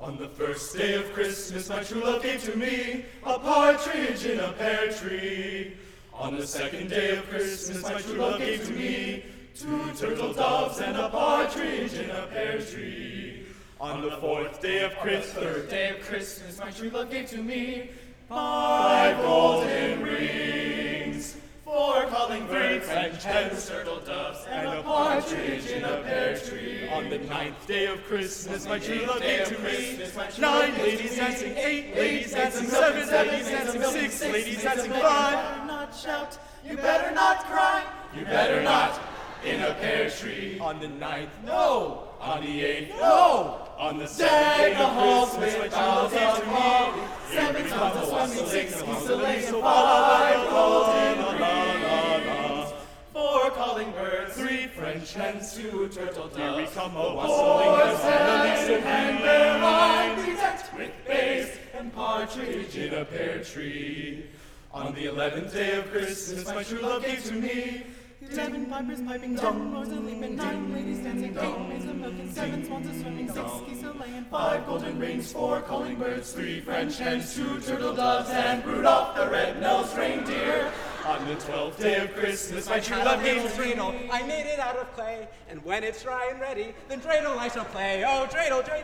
On the first day of Christmas, my true love gave to me a partridge in a pear tree. On the second day of Christmas, my true love gave to me 2 turtle doves and a partridge in a pear tree. On the fourth day of Christmas, third day of Christmas, my true love gave to me 5 golden rings, 4 calling birds, 3 French hens, turtle doves, and a partridge in a pear tree. On the 9th day of Christmas, my true love gave to me 9 ladies dancing, 8 ladies dancing, 7 ladies dancing, 6 ladies dancing, 5. You better not shout, you better not cry, you better not in a pear tree. On the 9th, no. On the 8th, no. On the 7th day of Christmas, my true love gave to me 7 swans a swimming, 6 geese a laying, 5 golden rings, 4 calling birds, 3 French hens, 2 turtle doves. Here we come a wassailing, and there I be decked with bays and partridge in a pear tree. On the 11th day of Christmas, my true love gave to me 11 pipers piping, 10 roars a leaping, 9 ladies dancing, 8 maids a milking, 7 swans a swimming, 6 geese a laying, 5 golden rings, 4 calling birds, 3 French hens, 2 turtle doves, and Rudolph the red-nosed reindeer. On the 12th day of Christmas, my true love gave to me dreidel. I made it out of clay, and when it's dry and ready, then dreidel I shall play. Oh, dreidel, dreidel.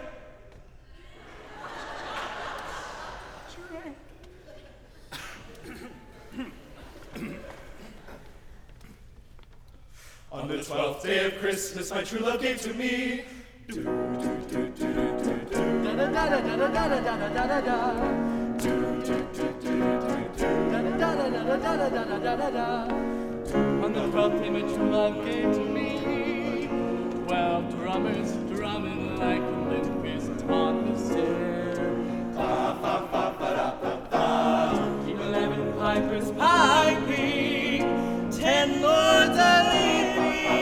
On the 12th day of Christmas, my true love gave to me On the 12th day, my true love gave to me 12 drummers drumming like a linguist on the stair. 11 pipers piping, 10 lords a leaping.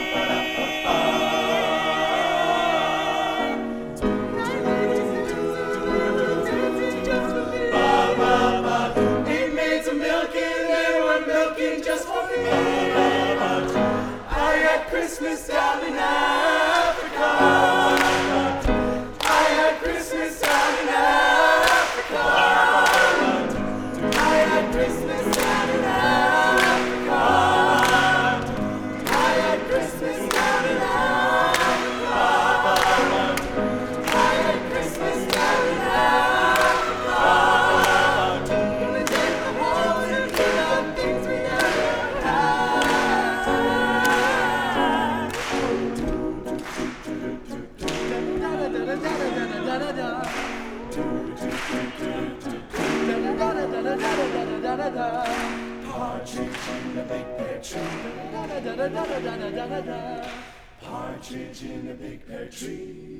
8 maids a milking, they were milking just for me. I had Christmas down in Africa. I had Christmas down in Africa. I had Christmas down in Africa. I had Christmas down in Africa. I had Christmas down in Africa. Gonna take the halls and put on things we never had. Partridge in a big pear tree. Partridge in a big pear tree.